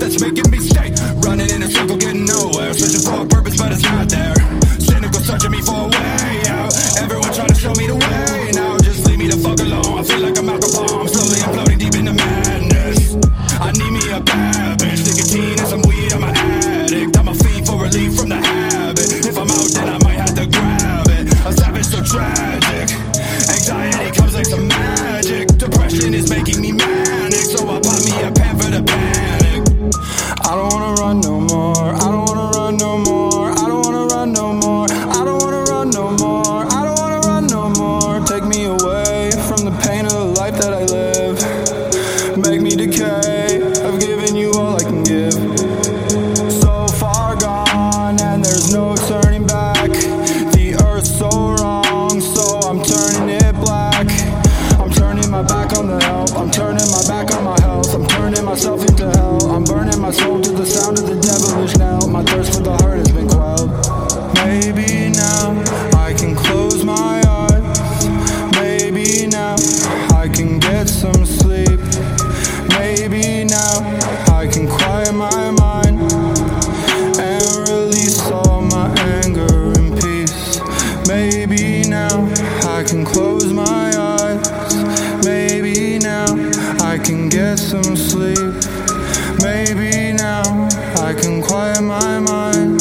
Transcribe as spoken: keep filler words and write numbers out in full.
that's making me stay. Running in a circle, getting nowhere. Searching for a purpose, but it's not there. Cynical searching me for a way out. Everyone trying to show me the way now. Just leave me the fuck alone. I feel like I'm out the palm. Slowly I'm floating deep into madness. I need me a bad bitch. Nicotine and some weed, I'm an addict. I'm a fiend for relief from the habit. If I'm out, then I might have to grab it. A savage so tragic. Anxiety comes like some magic. Depression is making me manic, so I pop me a pen for the panic. I don't wanna run no more. I don't wanna run no more. I don't wanna run no more. I don't wanna run no more. I don't wanna run no more. Take me away from the pain of the life that I live. Make me decay. I've given you all I can give. So far gone and there's no turning back. The earth's so wrong, so I'm turning it black. I'm turning my back on the help. I'm turning my back on my health. I'm turning myself into hell. I'm burning my soul to the sound of the devilish knell. My thirst for the heart has been quelled. Maybe now I can close my eyes. Maybe now I can get some sleep. Maybe now I can quiet my mind and release all my anger in peace. Maybe now I can close my eyes. Maybe now I can get some sleep. Maybe now I can quiet my mind